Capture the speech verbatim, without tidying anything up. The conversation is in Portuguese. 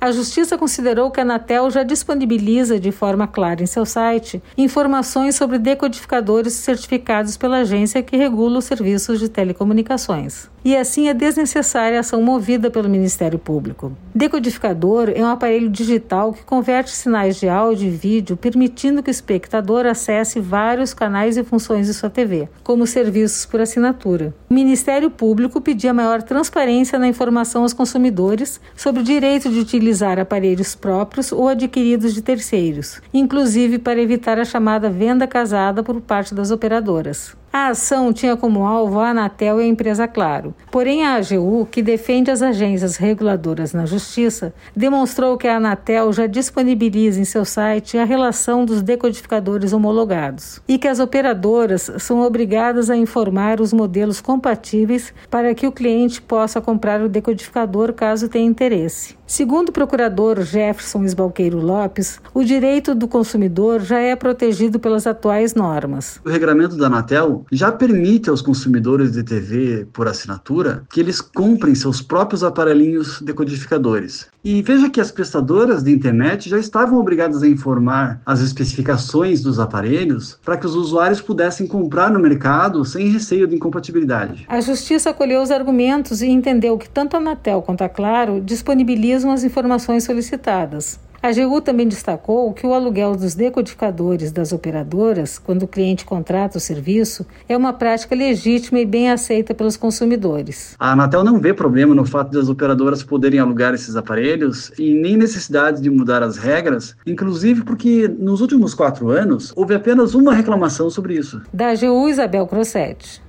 A Justiça considerou que a Anatel já disponibiliza de forma clara em seu site informações sobre decodificadores certificados pela agência que regula os serviços de telecomunicações. E assim é desnecessária a ação movida pelo Ministério Público. Decodificador é um aparelho digital que converte sinais de áudio e vídeo, permitindo que o espectador acesse vários canais e funções de sua T V, como serviços por assinatura. O Ministério Público pedia maior transparência na informação aos consumidores sobre o direito de utilizar aparelhos próprios ou adquiridos de terceiros, inclusive para evitar a chamada venda casada por parte das operadoras. A ação tinha como alvo a Anatel e a empresa Claro. Porém, a A G U, que defende as agências reguladoras na Justiça, demonstrou que a Anatel já disponibiliza em seu site a relação dos decodificadores homologados e que as operadoras são obrigadas a informar os modelos compatíveis para que o cliente possa comprar o decodificador caso tenha interesse. Segundo o procurador Jefferson Esbalqueiro Lopes, o direito do consumidor já é protegido pelas atuais normas. O regramento da Anatel já permite aos consumidores de T V por assinatura que eles comprem seus próprios aparelhinhos decodificadores. E veja que as prestadoras de internet já estavam obrigadas a informar as especificações dos aparelhos para que os usuários pudessem comprar no mercado sem receio de incompatibilidade. A Justiça acolheu os argumentos e entendeu que tanto a Anatel quanto a Claro disponibilizam as informações solicitadas. A A G U também destacou que o aluguel dos decodificadores das operadoras, quando o cliente contrata o serviço, é uma prática legítima e bem aceita pelos consumidores. A Anatel não vê problema no fato das operadoras poderem alugar esses aparelhos e nem necessidade de mudar as regras, inclusive porque nos últimos quatro anos houve apenas uma reclamação sobre isso. Da A G U, Isabel Crossetti.